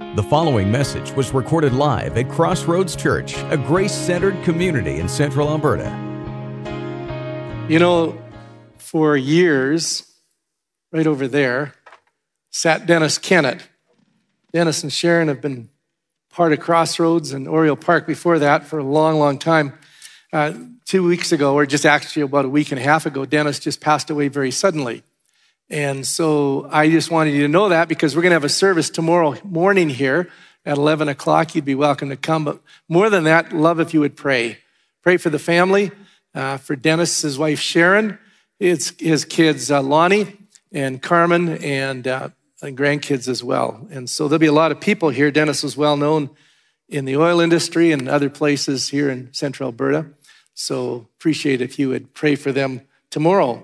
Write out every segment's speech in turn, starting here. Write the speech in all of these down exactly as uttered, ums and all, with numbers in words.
The following message was recorded live at Crossroads Church, a grace-centered community in Central Alberta. You know, for years, right over there, sat Dennis Kennett. Dennis and Sharon have been part of Crossroads and Oriole Park before that for a long, long time. Uh, two weeks ago, or just actually about a week and a half ago, Dennis just passed away very suddenly. And so I just wanted you to know that because we're going to have a service tomorrow morning here at eleven o'clock. You'd be welcome to come. But more than that, love if you would pray. Pray for the family, uh, for Dennis, his wife Sharon, his, his kids uh, Lonnie and Carmen, and, uh, and grandkids as well. And so there'll be a lot of people here. Dennis was well known in the oil industry and other places here in Central Alberta. So appreciate if you would pray for them tomorrow.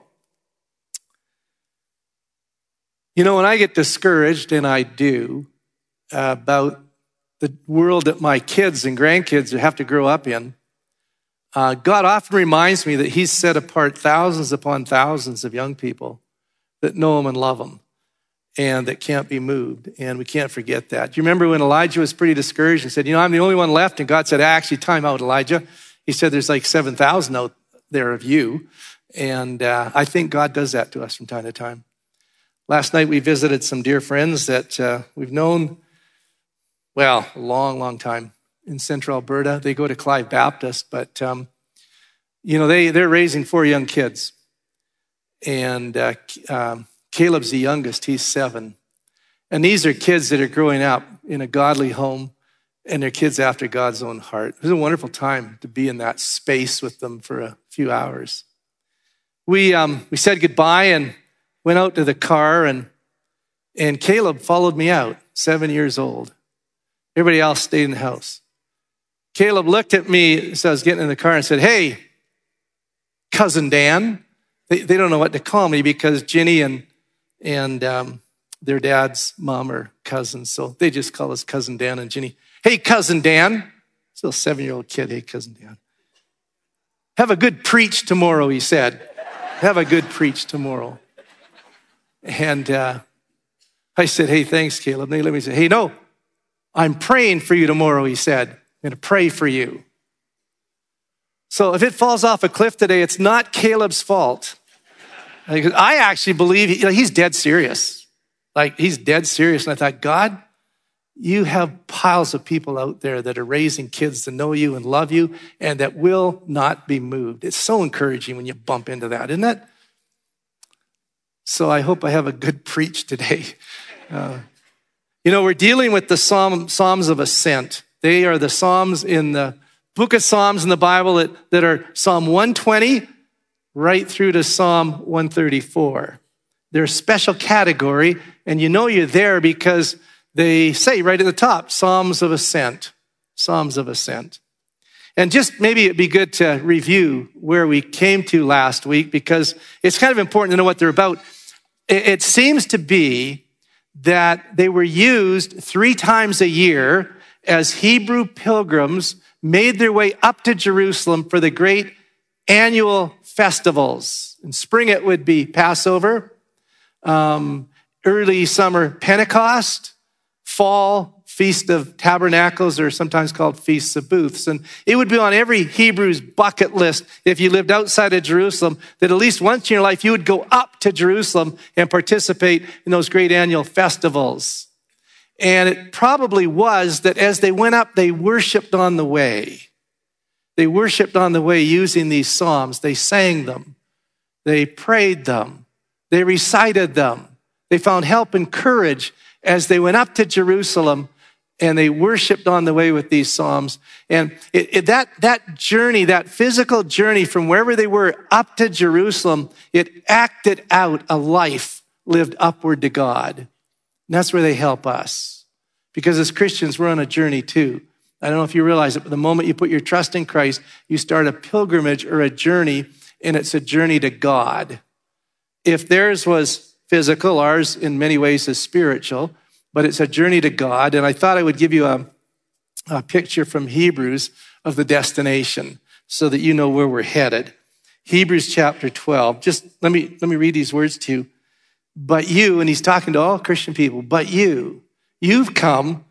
You know, when I get discouraged, and I do, uh, about the world that my kids and grandkids have to grow up in, uh, God often reminds me that he's set apart thousands upon thousands of young people that know him and love him and that can't be moved, and we can't forget that. Do you remember when Elijah was pretty discouraged and said, you know, I'm the only one left, and God said, actually, time out, Elijah. He said, there's like seven thousand out there of you, and uh, I think God does that to us from time to time. Last night, we visited some dear friends that uh, we've known, well, a long, long time in Central Alberta. They go to Clive Baptist, but, um, you know, they, they're raising four young kids. And uh, um, Caleb's the youngest. He's seven. And these are kids that are growing up in a godly home, and they're kids after God's own heart. It was a wonderful time to be in that space with them for a few hours. We um, we said goodbye and went out to the car, and and Caleb followed me out, seven years old. Everybody else stayed in the house. Caleb looked at me as I was getting in the car and said, hey, Cousin Dan. They, they don't know what to call me because Ginny and, and um, their dad's mom are cousins, so they just call us Cousin Dan and Ginny. Hey, Cousin Dan. Still a seven-year-old kid. Hey, Cousin Dan. Have a good preach tomorrow, he said. Have a good preach tomorrow. And uh, I said, hey, thanks, Caleb. And they let me say, hey, no, I'm praying for you tomorrow, he said. I'm going to pray for you. So if it falls off a cliff today, it's not Caleb's fault. I actually believe he, you know, he's dead serious. Like, he's dead serious. And I thought, God, you have piles of people out there that are raising kids to know you and love you and that will not be moved. It's so encouraging when you bump into that, isn't it? So I hope I have a good preach today. Uh, you know, we're dealing with the Psalm, Psalms of Ascent. They are the Psalms in the book of Psalms in the Bible that, that are Psalm one twenty right through to Psalm one thirty-four. They're a special category, and you know you're there because they say right at the top, Psalms of Ascent, Psalms of Ascent. And just maybe it'd be good to review where we came to last week because it's kind of important to know what they're about. It seems to be that they were used three times a year as Hebrew pilgrims made their way up to Jerusalem for the great annual festivals. In spring, it would be Passover, um, early summer Pentecost, fall Feast of Tabernacles, or sometimes called Feasts of Booths. And it would be on every Hebrew's bucket list if you lived outside of Jerusalem, that at least once in your life you would go up to Jerusalem and participate in those great annual festivals. And it probably was that as they went up, they worshiped on the way. They worshiped on the way using these psalms. They sang them. They prayed them. They recited them. They found help and courage as they went up to Jerusalem, and they worshiped on the way with these psalms. And it, it, that, that journey, that physical journey from wherever they were up to Jerusalem, it acted out a life lived upward to God. And that's where they help us. Because as Christians, we're on a journey too. I don't know if you realize it, but the moment you put your trust in Christ, you start a pilgrimage or a journey, and it's a journey to God. If theirs was physical, ours in many ways is spiritual, but it's a journey to God. And I thought I would give you a, a picture from Hebrews of the destination so that you know where we're headed. Hebrews chapter twelve. Just let me, let me read these words to you. But you, and he's talking to all Christian people, but you, you've come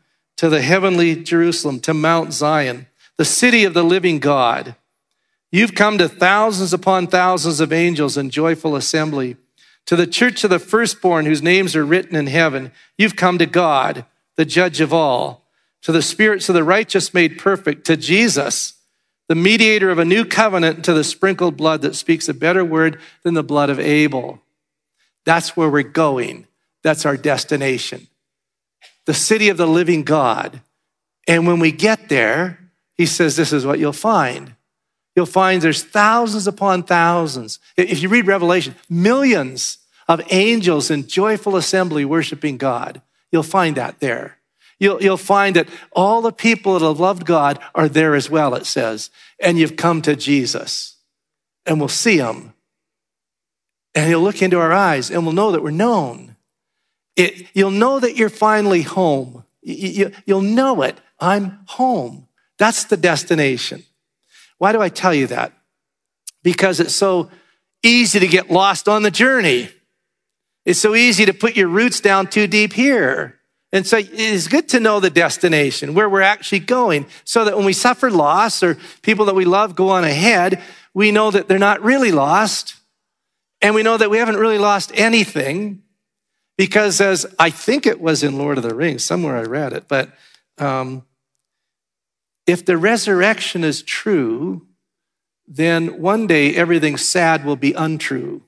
to the heavenly Jerusalem, to Mount Zion, the city of the living God. You've come to thousands upon thousands of angels in joyful assembly. To the church of the firstborn whose names are written in heaven, you've come to God, the judge of all. To the spirits of the righteous made perfect, to Jesus, the mediator of a new covenant, to the sprinkled blood that speaks a better word than the blood of Abel. That's where we're going. That's our destination. The city of the living God. And when we get there, he says, this is what you'll find. You'll find there's thousands upon thousands. If you read Revelation, millions of angels in joyful assembly worshiping God. You'll find that there. You'll, you'll find that all the people that have loved God are there as well, it says. And you've come to Jesus. And we'll see him. And he'll look into our eyes and we'll know that we're known. It, you'll know that you're finally home. You, you, you'll know it. I'm home. That's the destination. Why do I tell you that? Because it's so easy to get lost on the journey. It's so easy to put your roots down too deep here. And so it's good to know the destination, where we're actually going, so that when we suffer loss or people that we love go on ahead, we know that they're not really lost. And we know that we haven't really lost anything, because as I think it was in Lord of the Rings, somewhere I read it, but um, if the resurrection is true, then one day everything sad will be untrue.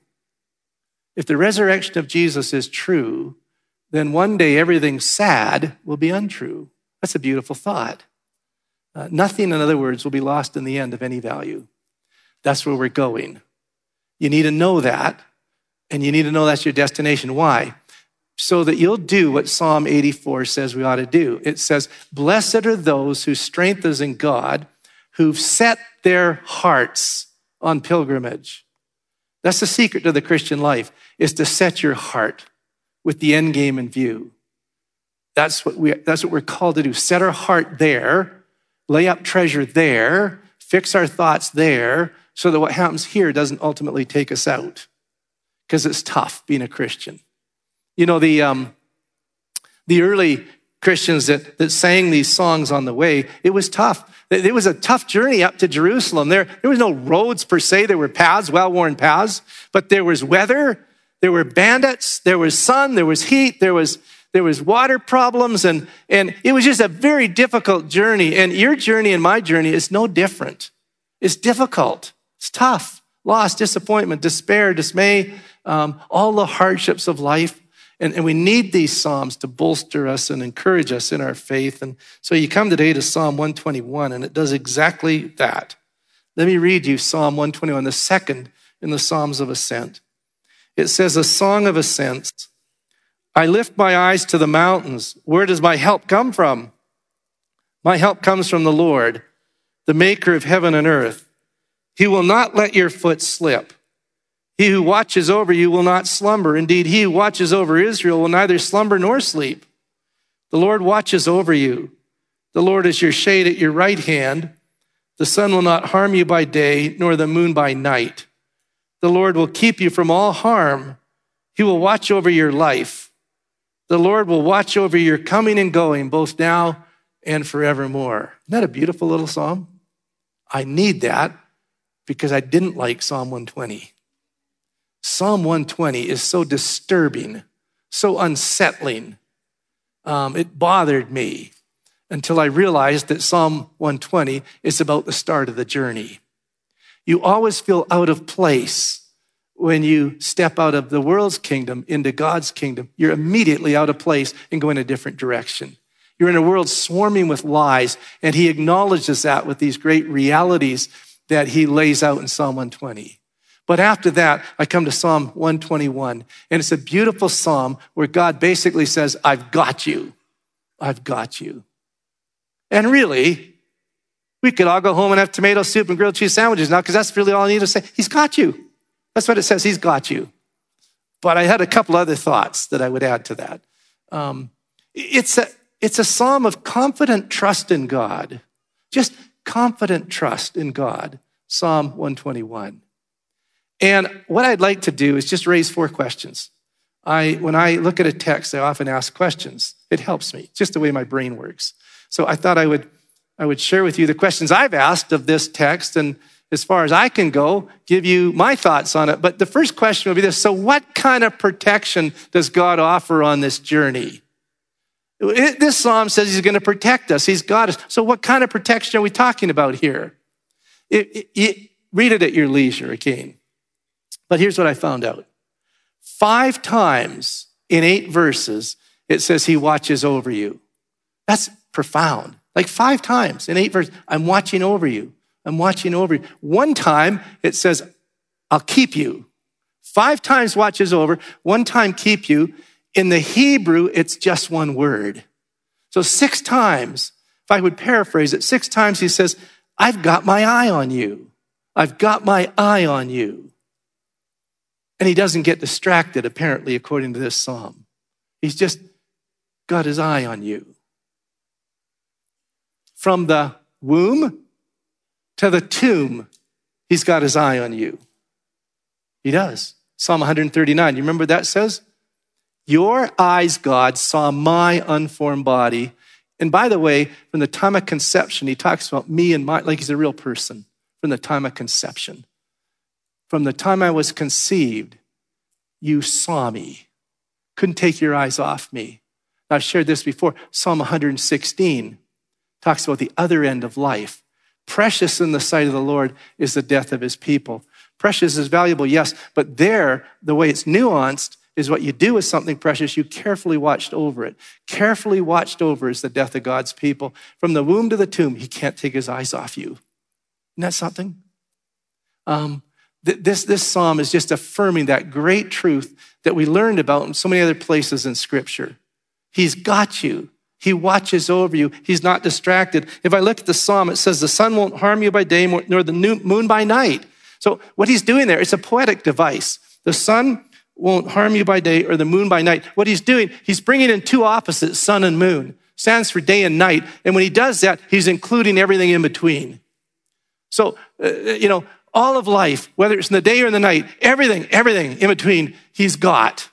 If the resurrection of Jesus is true, then one day everything sad will be untrue. That's a beautiful thought. Uh, nothing, in other words, will be lost in the end of any value. That's where we're going. You need to know that, and you need to know that's your destination. Why? So that you'll do what Psalm eighty-four says we ought to do. It says, blessed are those whose strength is in God, who've set their hearts on pilgrimage. That's the secret to the Christian life, is to set your heart with the end game in view. That's what we, that's what we're called to do. Set our heart there, lay up treasure there, fix our thoughts there, so that what happens here doesn't ultimately take us out. Because it's tough being a Christian. You know, the um, the early Christians that, that sang these songs on the way, it was tough. It was a tough journey up to Jerusalem. There, there was no roads per se. There were paths, well-worn paths, but there was weather, there were bandits, there was sun, there was heat, there was there was water problems, and, and it was just a very difficult journey. And your journey and my journey is no different. It's difficult. It's tough. Loss, disappointment, despair, dismay, um, all the hardships of life. And, and we need these Psalms to bolster us and encourage us in our faith. And so you come today to Psalm one twenty-one, and it does exactly that. Let me read you Psalm one twenty-one, the second in the Psalms of Ascent. It says, a song of ascents. I lift my eyes to the mountains. Where does my help come from? My help comes from the Lord, the maker of heaven and earth. He will not let your foot slip. He who watches over you will not slumber. Indeed, he who watches over Israel will neither slumber nor sleep. The Lord watches over you. The Lord is your shade at your right hand. The sun will not harm you by day, nor the moon by night. The Lord will keep you from all harm. He will watch over your life. The Lord will watch over your coming and going, both now and forevermore. Isn't that a beautiful little psalm? I need that because I didn't like Psalm one twenty. Psalm one twenty is so disturbing, so unsettling. Um, it bothered me until I realized that Psalm one twenty is about the start of the journey. You always feel out of place when you step out of the world's kingdom into God's kingdom. You're immediately out of place and go in a different direction. You're in a world swarming with lies, and he acknowledges that with these great realities that he lays out in Psalm one twenty. But after that, I come to Psalm one twenty-one, and it's a beautiful psalm where God basically says, I've got you. I've got you. And really, we could all go home and have tomato soup and grilled cheese sandwiches now, because that's really all I need to say. He's got you. That's what it says. He's got you. But I had a couple other thoughts that I would add to that. Um, it's a, it's a psalm of confident trust in God. Just confident trust in God. Psalm one twenty-one. And what I'd like to do is just raise four questions. I, when I look at a text, I often ask questions. It helps me, just the way my brain works. So I thought I would, I would share with you the questions I've asked of this text, and as far as I can go, give you my thoughts on it. But the first question will be this: so what kind of protection does God offer on this journey? It, this psalm says he's going to protect us. He's got us. So what kind of protection are we talking about here? It, it, it, read it at your leisure again. But here's what I found out. Five times in eight verses, it says he watches over you. That's profound. Like five times in eight verses, I'm watching over you. I'm watching over you. One time it says, I'll keep you. Five times watches over, one time keep you. In the Hebrew, it's just one word. So six times, if I would paraphrase it, six times he says, I've got my eye on you. I've got my eye on you. And he doesn't get distracted, apparently, according to this psalm. He's just got his eye on you. From the womb to the tomb, he's got his eye on you. He does. Psalm one thirty-nine, you remember what that says? Your eyes, God, saw my unformed body. And by the way, from the time of conception, he talks about me and my, like he's a real person, from the time of conception. From the time I was conceived, you saw me. Couldn't take your eyes off me. I've shared this before. Psalm one sixteen talks about the other end of life. Precious in the sight of the Lord is the death of his people. Precious is valuable, yes, but there, the way it's nuanced is what you do with something precious, you carefully watched over it. Carefully watched over is the death of God's people. From the womb to the tomb, he can't take his eyes off you. Isn't that something? Um, th- this, this psalm is just affirming that great truth that we learned about in so many other places in Scripture. He's got you. He watches over you. He's not distracted. If I look at the psalm, it says the sun won't harm you by day, nor the moon by night. So what he's doing there, it's a poetic device. The sun won't harm you by day or the moon by night. What he's doing, he's bringing in two opposites, sun and moon. Stands for day and night. And when he does that, he's including everything in between. So, uh, you know, all of life, whether it's in the day or in the night, everything, everything in between, he's got.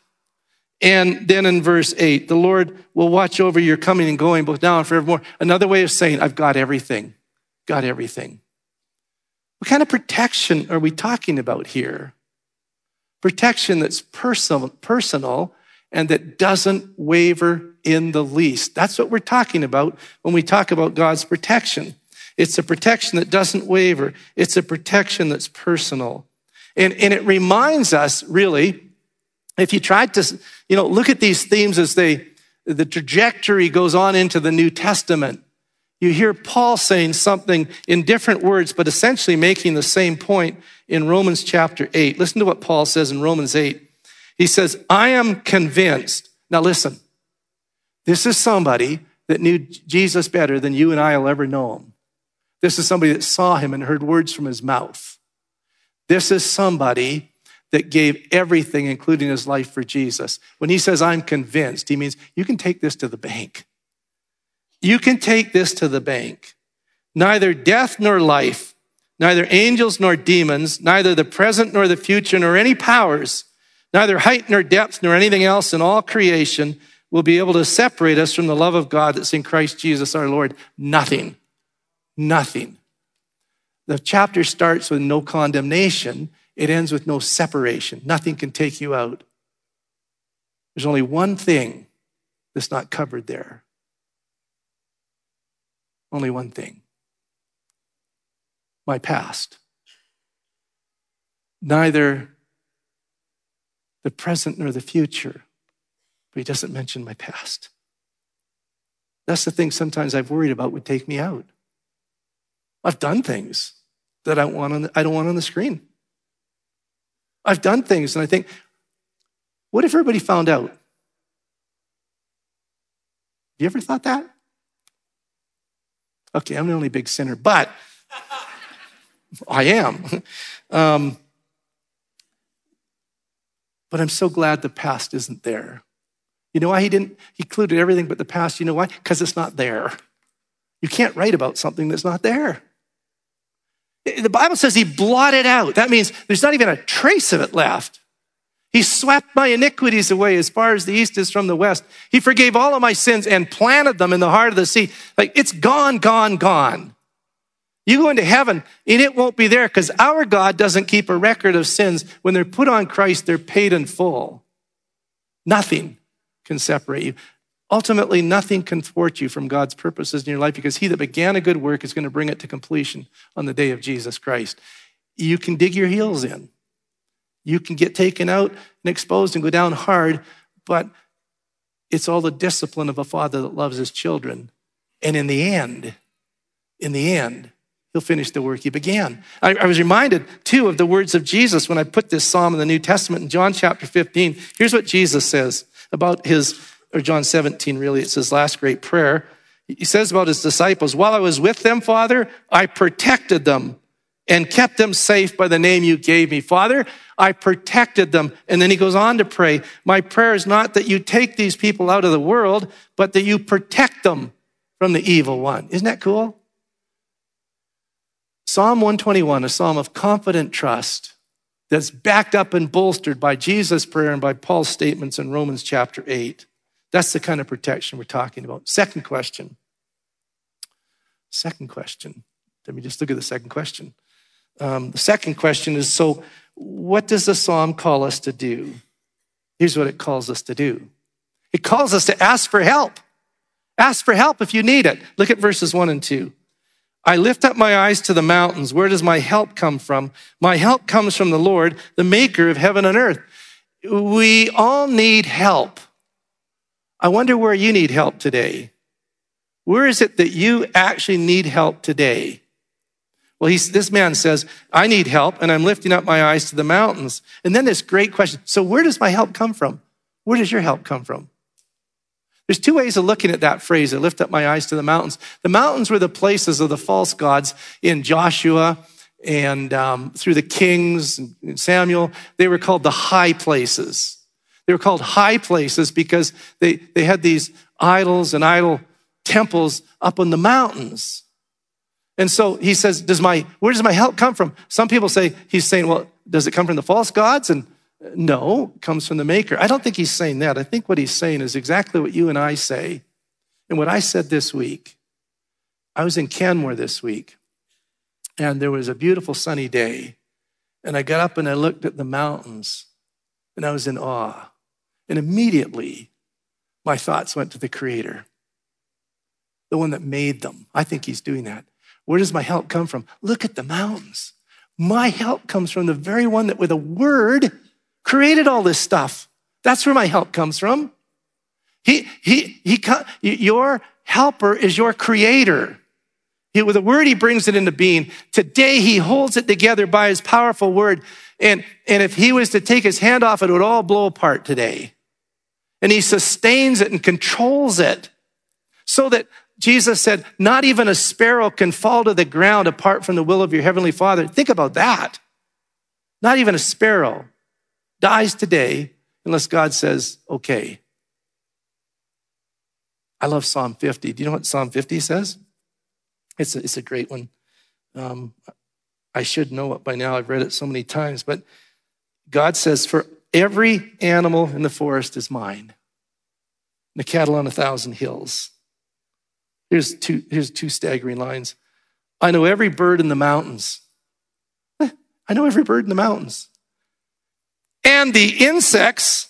And then in verse eight, the Lord will watch over your coming and going both now and forevermore. Another way of saying, I've got everything. Got everything. What kind of protection are we talking about here? Protection that's personal, personal and that doesn't waver in the least. That's what we're talking about when we talk about God's protection. It's a protection that doesn't waver. It's a protection that's personal. And, and it reminds us, really, if you tried to, you know, look at these themes as they, the trajectory goes on into the New Testament, you hear Paul saying something in different words, but essentially making the same point in Romans chapter eight. Listen to what Paul says in Romans eight. He says, I am convinced. Now listen, this is somebody that knew Jesus better than you and I will ever know him. This is somebody that saw him and heard words from his mouth. This is somebody that gave everything, including his life, for Jesus. When he says, I'm convinced, he means you can take this to the bank. You can take this to the bank. Neither death nor life, neither angels nor demons, neither the present nor the future, nor any powers, neither height nor depth, nor anything else in all creation will be able to separate us from the love of God that's in Christ Jesus our Lord. Nothing. Nothing. The chapter starts with no condemnation. It ends with no separation. Nothing can take you out. There's only one thing that's not covered there. Only one thing. My past. Neither the present nor the future. But he doesn't mention my past. That's the thing sometimes I've worried about would take me out. I've done things that I, want on the, I don't want on the screen. I've done things and I think, what if everybody found out? Have you ever thought that? Okay, I'm the only big sinner, but I am. Um, but I'm so glad the past isn't there. You know why he didn't? He included everything but the past. You know why? Because it's not there. You can't write about something that's not there. The Bible says he blotted out. That means there's not even a trace of it left. He swept my iniquities away as far as the east is from the west. He forgave all of my sins and planted them in the heart of the sea. Like, it's gone, gone, gone. You go into heaven and it won't be there because our God doesn't keep a record of sins. When they're put on Christ, they're paid in full. Nothing can separate you. Ultimately, nothing can thwart you from God's purposes in your life because he that began a good work is going to bring it to completion on the day of Jesus Christ. You can dig your heels in. You can get taken out and exposed and go down hard, but it's all the discipline of a father that loves his children. And in the end, in the end, he'll finish the work he began. I, I was reminded, too, of the words of Jesus when I put this psalm in the New Testament in John chapter fifteen. Here's what Jesus says about his, or John seventeen, really, it's his last great prayer. He says about his disciples, while I was with them, Father, I protected them and kept them safe by the name you gave me. Father, I protected them. And then he goes on to pray, my prayer is not that you take these people out of the world, but that you protect them from the evil one. Isn't that cool? Psalm one twenty-one, a psalm of confident trust that's backed up and bolstered by Jesus' prayer and by Paul's statements in Romans chapter eight. That's the kind of protection we're talking about. Second question. Second question. Let me just look at the second question. Um, the second question is, so what does the psalm call us to do? Here's what it calls us to do. It calls us to ask for help. Ask for help if you need it. Look at verses one and two. I lift up my eyes to the mountains. Where does my help come from? My help comes from the Lord, the maker of heaven and earth. We all need help. I wonder where you need help today. Where is it that you actually need help today? Well, he's, this man says, I need help, and I'm lifting up my eyes to the mountains. And then this great question, so where does my help come from? Where does your help come from? There's two ways of looking at that phrase, I lift up my eyes to the mountains. The mountains were the places of the false gods in Joshua and um, through the kings and Samuel. They were called the high places. They were called high places because they, they had these idols and idol temples up on the mountains. And so he says, "Does my where does my help come from?" Some people say, he's saying, well, does it come from the false gods? And no, it comes from the maker. I don't think he's saying that. I think what he's saying is exactly what you and I say. And what I said this week, I was in Canmore this week, and there was a beautiful sunny day. And I got up and I looked at the mountains, and I was in awe. And immediately, my thoughts went to the Creator, the one that made them. I think he's doing that. Where does my help come from? Look at the mountains. My help comes from the very one that with a word created all this stuff. That's where my help comes from. He, he, he, your helper is your creator. He, with a word, he brings it into being. Today, he holds it together by his powerful word. And, and if he was to take his hand off, it would all blow apart today. And he sustains it and controls it so that Jesus said, not even a sparrow can fall to the ground apart from the will of your heavenly Father. Think about that. Not even a sparrow dies today unless God says, okay. I love Psalm fifty. Do you know what Psalm fifty says? It's a, it's a great one. Um, I should know it by now. I've read it so many times. But God says, for every animal in the forest is mine, and the cattle on a thousand hills. Here's two, here's two staggering lines. I know every bird in the mountains. I know every bird in the mountains. And the insects,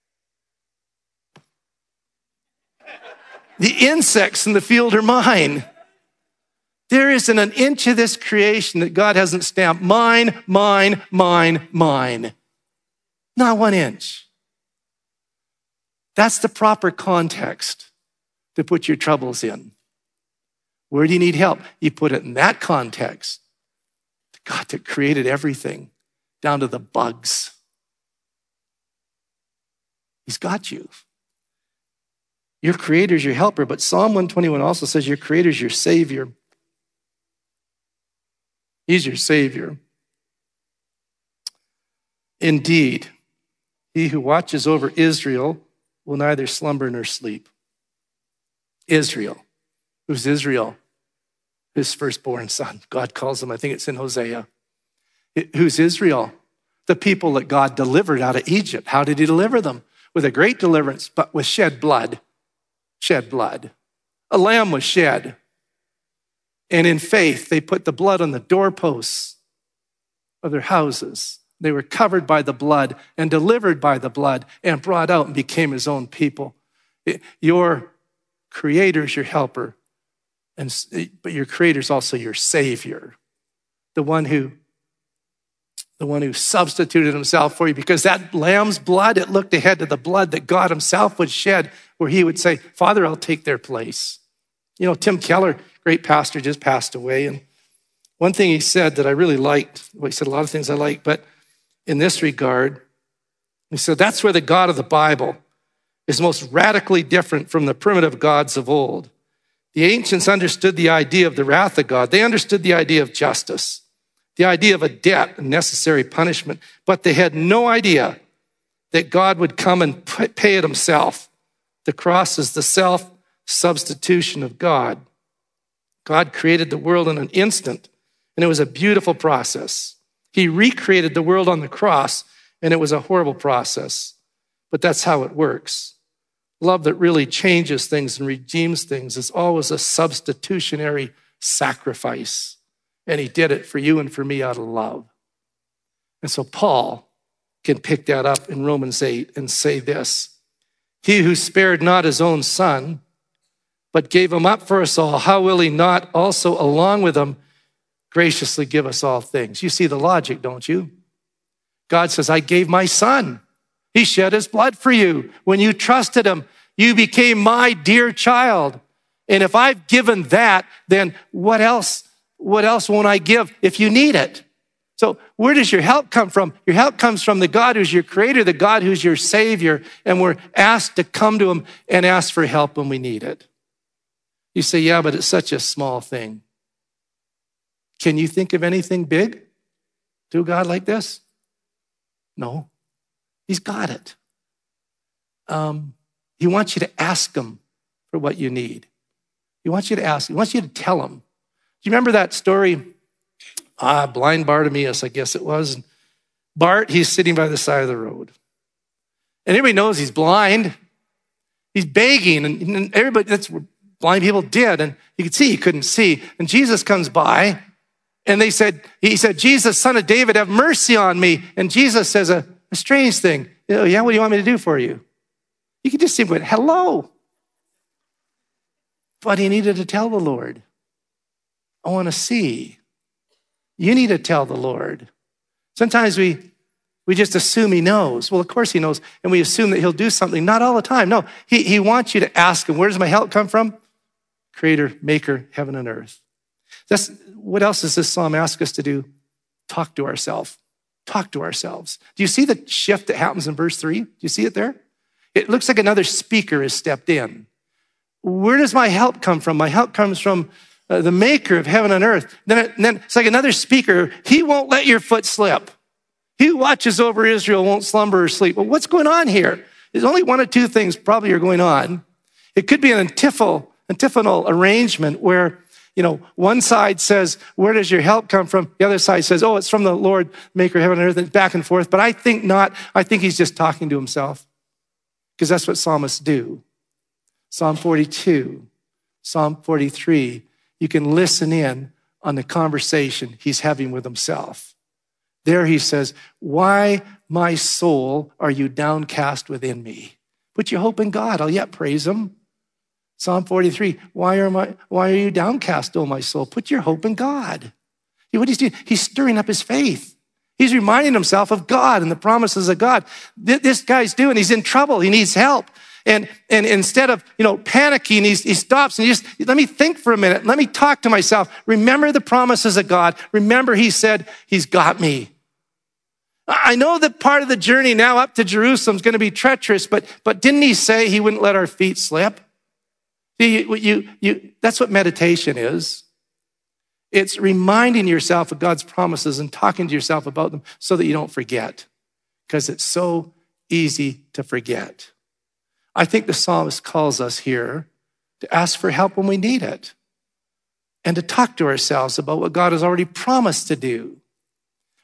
the insects in the field are mine. There isn't an inch of this creation that God hasn't stamped mine, mine, mine, mine. Not one inch. That's the proper context to put your troubles in. Where do you need help? You put it in that context. God that created everything, down to the bugs. He's got you. Your creator's your helper, but Psalm one twenty-one also says your creator's your savior. He's your savior. Indeed, he who watches over Israel will neither slumber nor sleep. Israel. Who's Israel? His firstborn son. God calls him, I think it's in Hosea. Who's Israel? the people that God delivered out of Egypt. How did he deliver them? With a great deliverance, but with shed blood. Shed blood. A lamb was shed. And in faith, they put the blood on the doorposts of their houses. They were covered by the blood and delivered by the blood and brought out and became his own people. Your creator is your helper, and, but your creator is also your savior. The one who, the one who substituted himself for you, because that lamb's blood, it looked ahead to the blood that God himself would shed, where he would say, Father, I'll take their place. You know, Tim Keller, great pastor, just passed away. And one thing he said that I really liked, well, he said a lot of things I liked, but in this regard, he said, that's where the God of the Bible is most radically different from the primitive gods of old. The ancients understood the idea of the wrath of God. They understood the idea of justice, the idea of a debt and necessary punishment, but they had no idea that God would come and pay it himself. The cross is the self-substitution of God. God created the world in an instant, and it was a beautiful process. He recreated the world on the cross, and it was a horrible process. But that's how it works. Love that really changes things and redeems things is always a substitutionary sacrifice. And he did it for you and for me out of love. And so Paul can pick that up in Romans eight and say this: he who spared not his own son, but gave him up for us all, how will he not also along with him graciously give us all things? You see the logic, don't you? God says, I gave my son. He shed his blood for you. When you trusted him, you became my dear child. And if I've given that, then what else, what else won't I give if you need it? So where does your help come from? Your help comes from the God who's your creator, the God who's your savior, and we're asked to come to him and ask for help when we need it. You say, yeah, but it's such a small thing. Can you think of anything big to a God like this? No, he's got it. Um, he wants you to ask him for what you need. He wants you to ask. He wants you to tell him. Do you remember that story? Ah, blind Bartimaeus, I guess it was. Bart, he's sitting by the side of the road. And everybody knows he's blind. He's begging, and everybody, that's what blind people did. And you could see he couldn't see. And Jesus comes by, and they said, he said, Jesus, son of David, have mercy on me. And Jesus says a, a strange thing. You know, yeah, what do you want me to do for you? You could just see him going, hello. But he needed to tell the Lord, I want to see. You need to tell the Lord. Sometimes we, we just assume he knows. Well, of course he knows. And we assume that he'll do something. Not all the time. No, he, he wants you to ask him, where does my help come from? Creator, maker, heaven and earth. That's, what else does this psalm ask us to do? Talk to ourselves. Talk to ourselves. Do you see the shift that happens in verse three? Do you see it there? It looks like another speaker has stepped in. Where does my help come from? My help comes from uh, the maker of heaven and earth. Then, it, then it's like another speaker. He won't let your foot slip. He who watches over Israel won't slumber or sleep. Well, what's going on here? There's only one or two things probably are going on. It could be an antiphal, antiphonal arrangement where, you know, one side says, where does your help come from? The other side says, oh, it's from the Lord, maker of heaven and earth, and back and forth. But I think not. I think he's just talking to himself, because that's what psalmists do. Psalm forty-two, Psalm forty-three, you can listen in on the conversation he's having with himself. There he says, why, my soul, are you downcast within me? Put your hope in God. I'll yet praise him. Psalm forty-three, why are, my, why are you downcast, O my soul? Put your hope in God. What he's doing, he's stirring up his faith. He's reminding himself of God and the promises of God. This guy's doing, he's in trouble. He needs help. And, and instead of, you know, panicking, he's, he stops and he just, let me think for a minute. Let me talk to myself. Remember the promises of God. Remember he said, he's got me. I know that part of the journey now up to Jerusalem is going to be treacherous, but, but didn't he say he wouldn't let our feet slip? You, you, you, that's what meditation is. It's reminding yourself of God's promises and talking to yourself about them so that you don't forget, because it's so easy to forget. I think the psalmist calls us here to ask for help when we need it and to talk to ourselves about what God has already promised to do.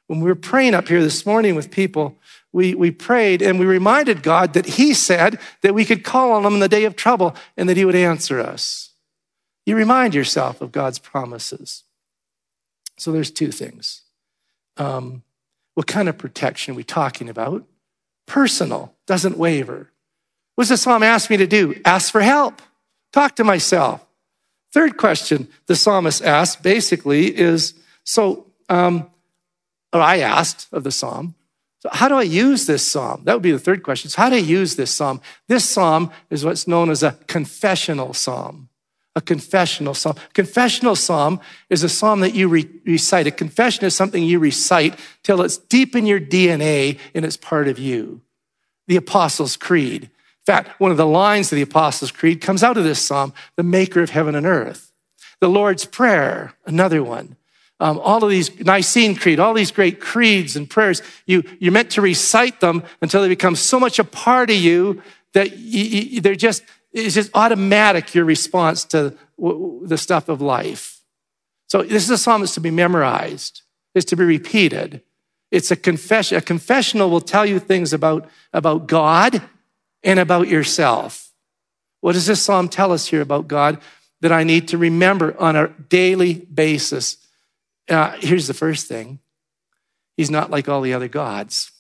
When we were praying up here this morning with people, we, we prayed and we reminded God that he said that we could call on him in the day of trouble and that he would answer us. You remind yourself of God's promises. So there's two things. Um, what kind of protection are we talking about? Personal, doesn't waver. What does the psalm ask me to do? Ask for help. Talk to myself. Third question the psalmist asked basically is, so, um, or I asked of the psalm, so how do I use this psalm? That would be the third question. So how do I use this psalm? This psalm is what's known as a confessional psalm. A confessional psalm. Confessional psalm is a psalm that you re- recite. A confession is something you recite till it's deep in your D N A and it's part of you. The Apostles' Creed. In fact, one of the lines of the Apostles' Creed comes out of this psalm, the maker of heaven and earth. The Lord's Prayer, another one. Um, all of these, Nicene Creed, all these great creeds and prayers, you, you're meant to recite them until they become so much a part of you that you, you, they're just, it's just automatic, your response to the stuff of life. So this is a psalm that's to be memorized. It's to be repeated. It's a confession. A confessional will tell you things about, about God and about yourself. What does this psalm tell us here about God that I need to remember on a daily basis? Uh, here's the first thing. He's not like all the other gods.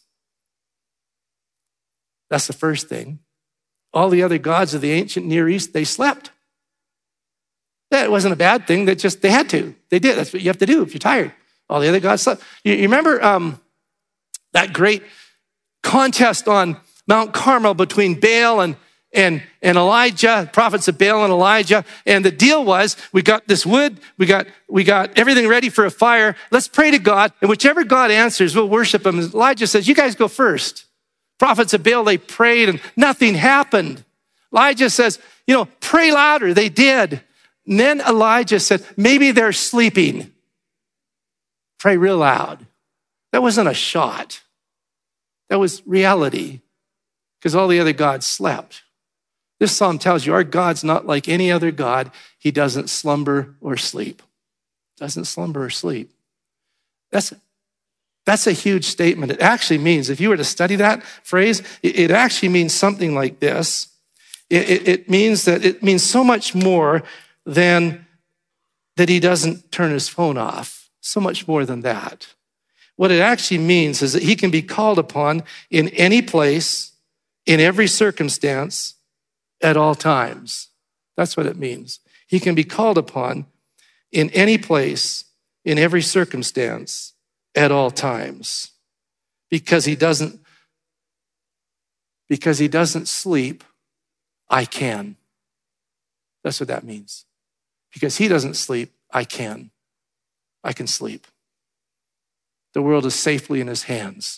That's the first thing. All the other gods of the ancient Near East, they slept. That wasn't a bad thing. That just, they had to. They did. That's what you have to do if you're tired. All the other gods slept. You, you remember um, that great contest on Mount Carmel between Baal and, and, and Elijah, prophets of Baal and Elijah. And the deal was, we got this wood, we got, we got everything ready for a fire. Let's pray to God. And whichever God answers, we'll worship him. Elijah says, you guys go first. Prophets of Baal, they prayed and nothing happened. Elijah says, you know, pray louder. They did. And then Elijah said, maybe they're sleeping. Pray real loud. That wasn't a shot. That was reality because all the other gods slept. This psalm tells you our God's not like any other God. He doesn't slumber or sleep. Doesn't slumber or sleep. That's That's a huge statement. It actually means, if you were to study that phrase, it actually means something like this. It, it, it means that it means so much more than that he doesn't turn his phone off. So much more than that. What it actually means is that he can be called upon in any place, in every circumstance, at all times. That's what it means. He can be called upon in any place, in every circumstance, at all times, because he doesn't, because he doesn't sleep, I can. That's what that means. Because he doesn't sleep, I can. I can sleep. The world is safely in his hands.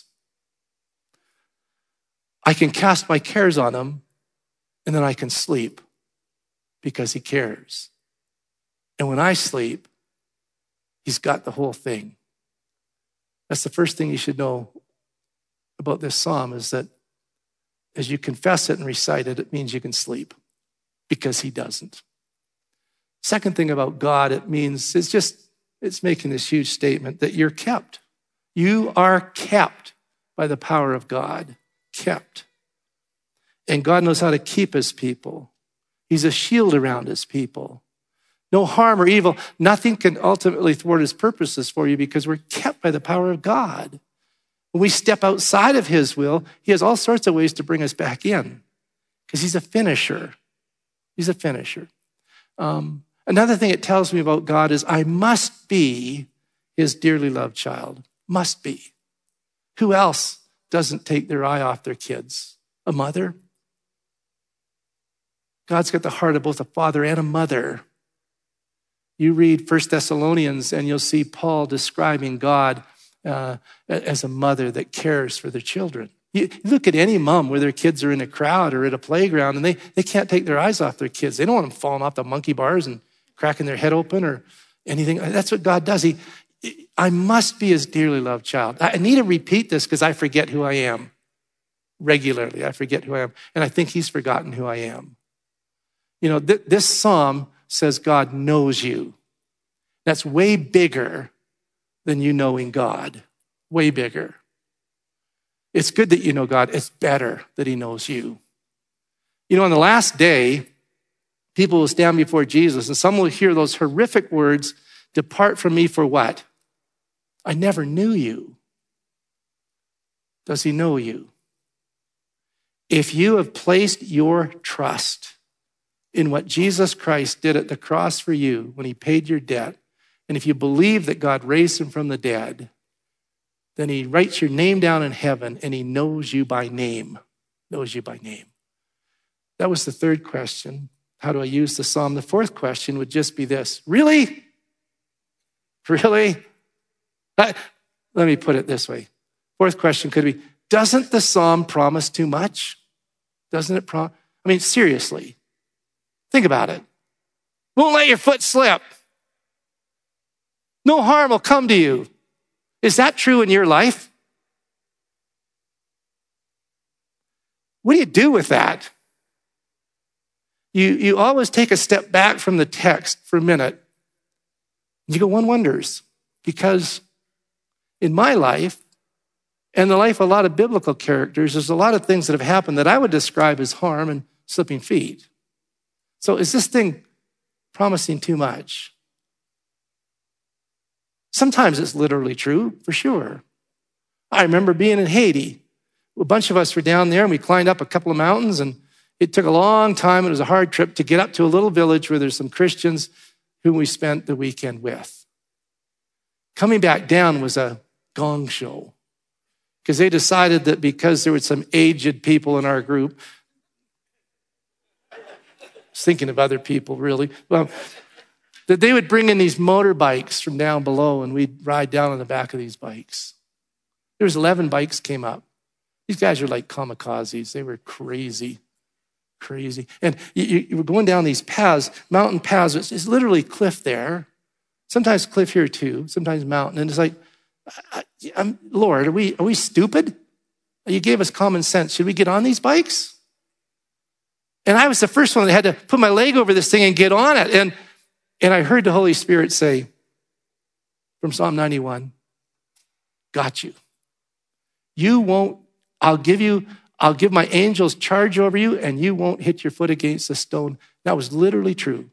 I can cast my cares on him, and then I can sleep because he cares. And when I sleep, he's got the whole thing. That's the first thing you should know about this psalm is that as you confess it and recite it, it means you can sleep because he doesn't. Second thing about God, it means it's just, it's making this huge statement that you're kept. You are kept by the power of God, kept. And God knows how to keep his people. He's a shield around his people. No harm or evil, nothing can ultimately thwart his purposes for you because we're kept by the power of God. When we step outside of his will, he has all sorts of ways to bring us back in because he's a finisher. He's a finisher. Um, another thing it tells me about God is I must be his dearly loved child. Must be. Who else doesn't take their eye off their kids? A mother? God's got the heart of both a father and a mother. You read First Thessalonians and you'll see Paul describing God uh, as a mother that cares for their children. You look at any mom where their kids are in a crowd or at a playground and they, they can't take their eyes off their kids. They don't want them falling off the monkey bars and cracking their head open or anything. That's what God does. He, I must be his dearly loved child. I need to repeat this because I forget who I am regularly. I forget who I am. And I think he's forgotten who I am. You know, th- this psalm says God knows you. That's way bigger than you knowing God. way bigger. It's good that you know God. It's better that he knows you. You know, on the last day, people will stand before Jesus and some will hear those horrific words, depart from me for what? I never knew you. Does he know you? If you have placed your trust in what Jesus Christ did at the cross for you when he paid your debt, and if you believe that God raised him from the dead, then he writes your name down in heaven and he knows you by name, knows you by name. That was the third question. How do I use the psalm? The fourth question would just be this. Really? Really? Let me put it this way. Fourth question could be, doesn't the psalm promise too much? Doesn't it promise? I mean, seriously, think about it. Won't let your foot slip. No harm will come to you. Is that true in your life? What do you do with that? You, you always take a step back from the text for a minute. You go, one wonders, because in my life, and the life of a lot of biblical characters, there's a lot of things that have happened that I would describe as harm and slipping feet. So is this thing promising too much? Sometimes it's literally true, for sure. I remember being in Haiti. A bunch of us were down there and we climbed up a couple of mountains and it took a long time. It was a hard trip to get up to a little village where there's some Christians whom we spent the weekend with. Coming back down was a gong show because they decided that because there were some aged people in our group, I was thinking of other people really, well, that they would bring in these motorbikes from down below and we'd ride down on the back of these bikes. There was eleven bikes came up. These guys are like kamikazes. They were crazy, crazy. And you, you were going down these paths, mountain paths. It's, it's literally cliff there. Sometimes cliff here too, sometimes mountain. And it's like, I, I'm, Lord, are we, are we stupid? You gave us common sense. Should we get on these bikes? And I was the first one that had to put my leg over this thing and get on it. And And I heard the Holy Spirit say from Psalm ninety-one, got you. You won't, I'll give you, I'll give my angels charge over you and you won't hit your foot against a stone. That was literally true.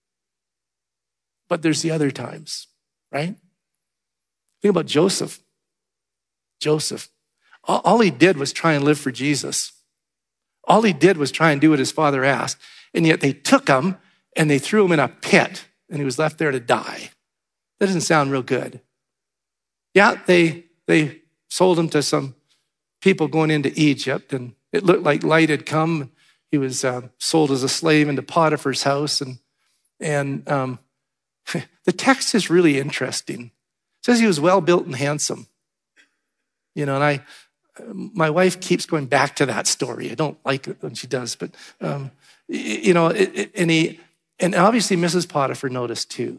But there's the other times, right? Think about Joseph. Joseph. All, all he did was try and live for Jesus. All he did was try and do what his father asked. And yet they took him and they threw him in a pit. And he was left there to die. That doesn't sound real good. Yeah, they they sold him to some people going into Egypt, and it looked like light had come. He was uh, sold as a slave into Potiphar's house, and and um, the text is really interesting. It says he was well built and handsome. You know, and I, my wife keeps going back to that story. I don't like it when she does, but um, you know, it, it, and he. And obviously Missus Potiphar noticed too.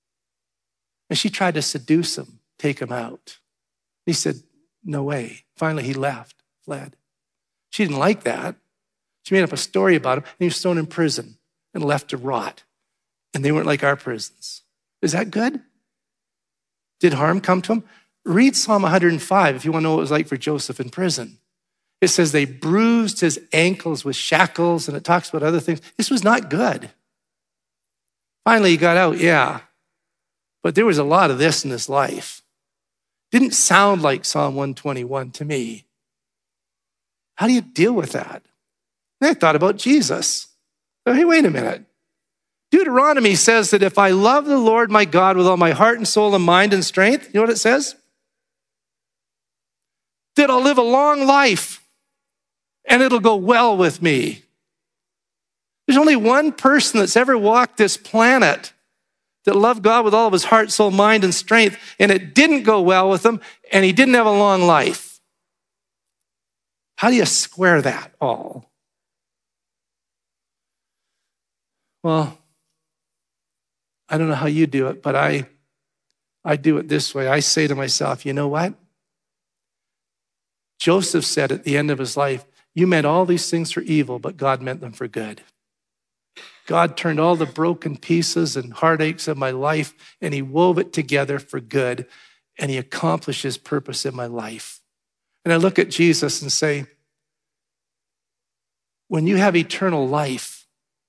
And she tried to seduce him, take him out. He said, no way. Finally, he left, fled. She didn't like that. She made up a story about him, and he was thrown in prison and left to rot. And they weren't like our prisons. Is that good? Did harm come to him? Read Psalm one hundred five if you want to know what it was like for Joseph in prison. It says they bruised his ankles with shackles, and it talks about other things. This was not good. Finally, he got out, yeah. But there was a lot of this in his life. Didn't sound like Psalm one twenty-one to me. How do you deal with that? And I thought about Jesus. Oh, hey, wait a minute. Deuteronomy says that if I love the Lord my God with all my heart and soul and mind and strength, you know what it says? That I'll live a long life and it'll go well with me. There's only one person that's ever walked this planet that loved God with all of his heart, soul, mind, and strength, and it didn't go well with him, and he didn't have a long life. How do you square that all? Well, I don't know how you do it, but I, I do it this way. I say to myself, you know what? Joseph said at the end of his life, you meant all these things for evil, but God meant them for good. God turned all the broken pieces and heartaches of my life and he wove it together for good. and he accomplishes purpose in my life. And I look at Jesus and say, when you have eternal life,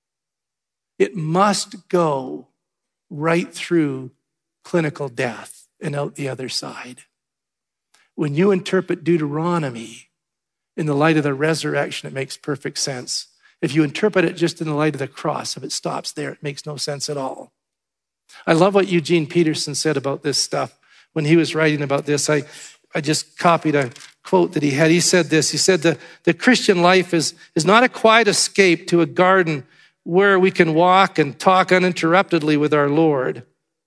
it must go right through clinical death and out the other side. When you interpret Deuteronomy in the light of the resurrection, it makes perfect sense. If you interpret it just in the light of the cross, if it stops there, it makes no sense at all. I love what Eugene Peterson said about this stuff. When he was writing about this, I, I just copied a quote that he had. He said this, he said, the, the Christian life is, is not a quiet escape to a garden where we can walk and talk uninterruptedly with our Lord.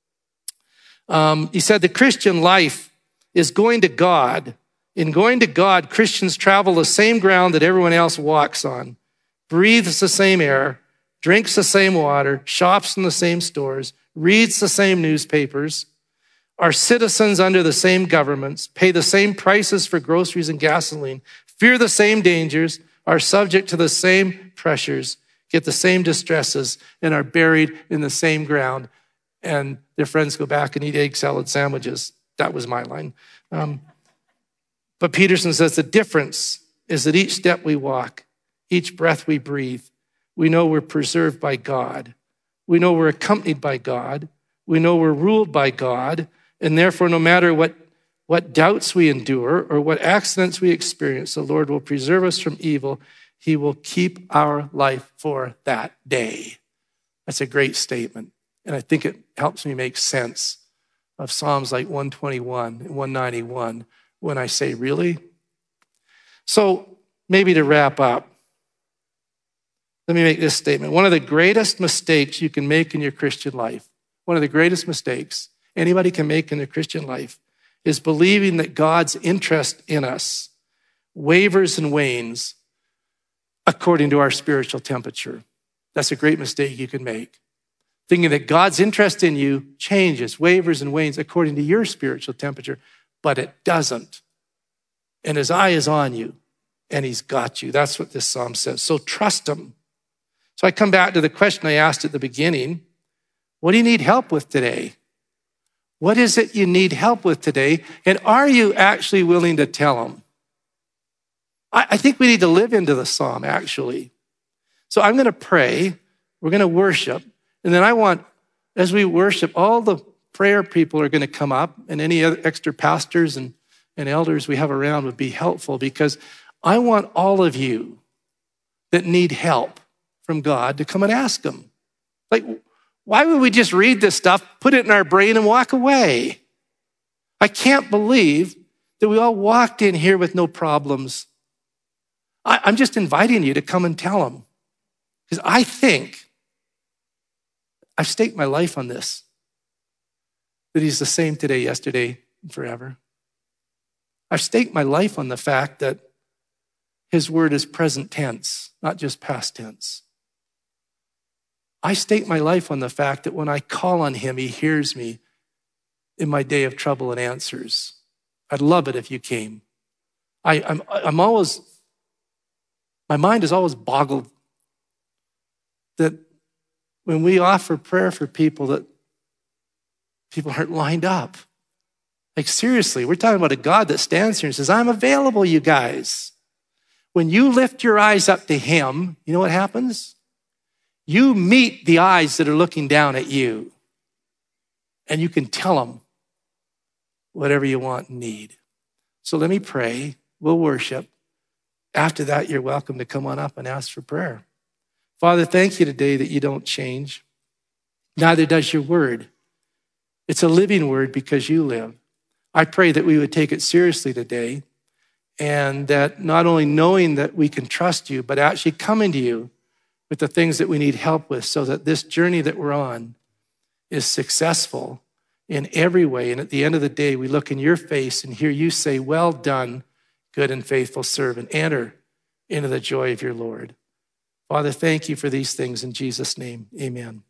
Um, he said, the Christian life is going to God. In going to God, Christians travel the same ground that everyone else walks on, breathes the same air, drinks the same water, shops in the same stores, reads the same newspapers, are citizens under the same governments, pay the same prices for groceries and gasoline, fear the same dangers, are subject to the same pressures, get the same distresses, and are buried in the same ground. And their friends go back and eat egg salad sandwiches. That was my line. Um, but Peterson says the difference is that each step we walk, each breath we breathe, we know we're preserved by God. We know we're accompanied by God. We know we're ruled by God. And therefore, no matter what, what doubts we endure or what accidents we experience, the Lord will preserve us from evil. He will keep our life for that day. That's a great statement. And I think it helps me make sense of Psalms like one twenty-one and one ninety-one when I say, really? So maybe to wrap up, let me make this statement. One of the greatest mistakes you can make in your Christian life, one of the greatest mistakes anybody can make in their Christian life is believing that God's interest in us wavers and wanes according to our spiritual temperature. That's a great mistake you can make. Thinking that God's interest in you changes, wavers and wanes according to your spiritual temperature, but it doesn't. And his eye is on you, and he's got you. That's what this psalm says. So trust him. So I come back to the question I asked at the beginning. What do you need help with today? What is it you need help with today? And are you actually willing to tell him? I, I think we need to live into the psalm, actually. So I'm going to pray. We're going to worship. And then I want, as we worship, all the prayer people are going to come up, and any other extra pastors and, and elders we have around would be helpful, because I want all of you that need help from God to come and ask him. Like, why would we just read this stuff, put it in our brain, and walk away? I can't believe that we all walked in here with no problems. I, I'm just inviting you to come and tell him, because I think I've staked my life on this, that he's the same today, yesterday, and forever. I've staked my life on the fact that his word is present tense, not just past tense. I stake my life on the fact that when I call on him, he hears me in my day of trouble and answers. I'd love it if you came. I, I'm, I'm always, my mind is always boggled that when we offer prayer for people, that people aren't lined up. Like, seriously, we're talking about a God that stands here and says, I'm available, you guys. When you lift your eyes up to him, you know what happens? You meet the eyes that are looking down at you, and you can tell them whatever you want and need. So let me pray. We'll worship. After that, you're welcome to come on up and ask for prayer. Father, thank you today that you don't change. Neither does your word. It's a living word because you live. I pray that we would take it seriously today, and that not only knowing that we can trust you, but actually coming to you with the things that we need help with, so that this journey that we're on is successful in every way. And at the end of the day, we look in your face and hear you say, well done, good and faithful servant. Enter into the joy of your Lord. Father, thank you for these things in Jesus' name. Amen.